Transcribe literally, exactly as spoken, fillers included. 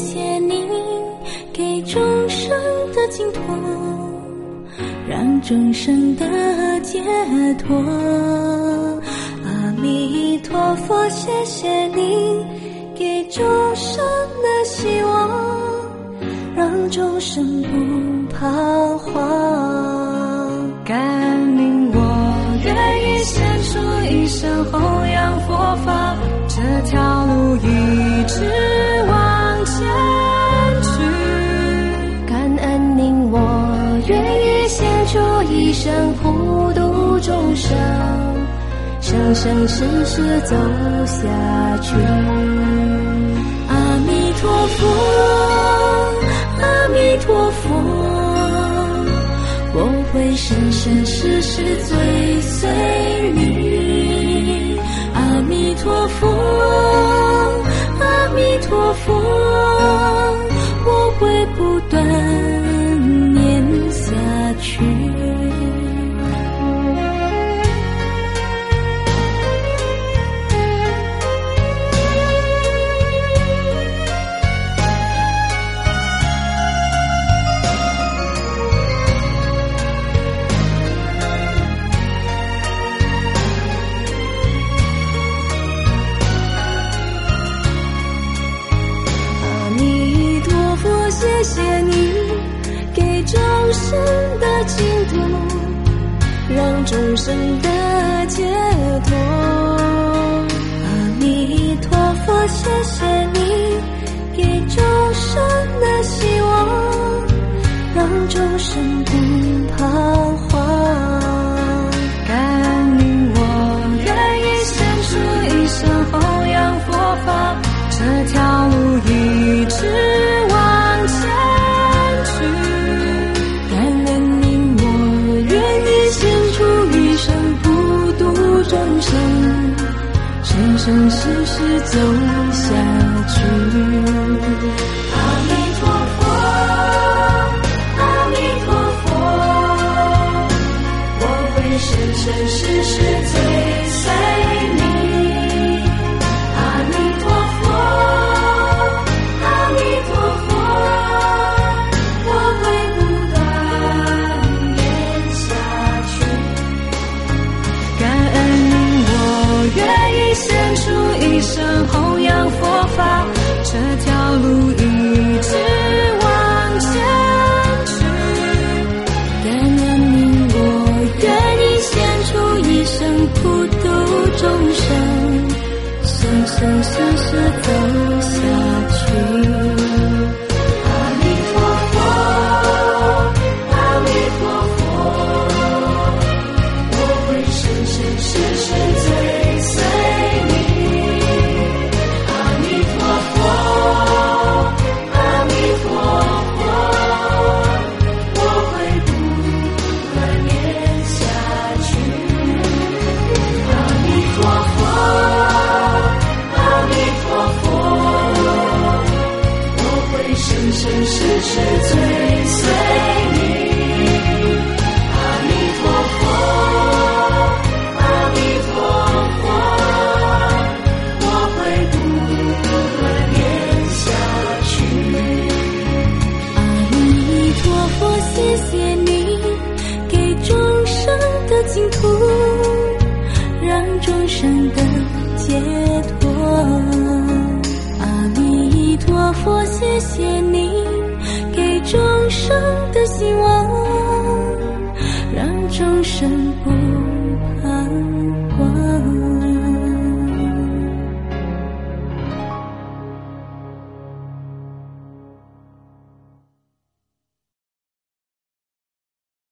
谢你给众生的净土，让众生的解脱。阿弥陀佛，谢谢你给众生的希望，让众生不彷徨。 感应我愿意献出一生弘扬佛法，这条路一直往前去。 感恩您，我愿意献出一生普度众生，生生世世走下去。阿弥陀佛，阿弥陀佛，我会生生世世追随你。阿弥陀佛，阿弥陀佛，我会不断念下去。谢谢你给众生的净土，让众生的解脱。阿弥陀佛，谢谢你给众生的希望，让众生不彷徨。 感应我愿意献出一生弘扬佛法，这条路一直往前去。 感恩您，我愿意献出一生普度众生，生生世世走下去。阿弥陀佛，阿弥陀佛，我会生生世世追随你。阿弥陀佛，阿弥陀佛，我会不断念下去。 感恩您，我愿意献出一生弘扬佛法，这条路一直往前去。 感恩您，我愿意献出一生普度众生，生生世世走下去。阿弥陀佛，阿弥陀佛，我会生生世世追随你。阿弥陀佛，阿弥陀佛，我会不断念下去。阿弥陀佛，阿弥陀佛，我会生生世世追随你。阿弥陀佛，阿弥陀佛，我会不断念下去。阿弥陀佛，谢谢你给众生的净土，让众生的解脱。阿弥陀佛，谢谢你给众生的希望，让众生